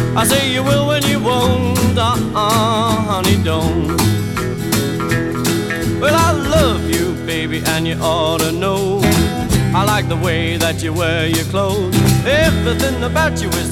I say you will when you won't, honey, don't. Well, I love you, baby, and you ought to know. I like the way that you wear your clothes. Everything about you is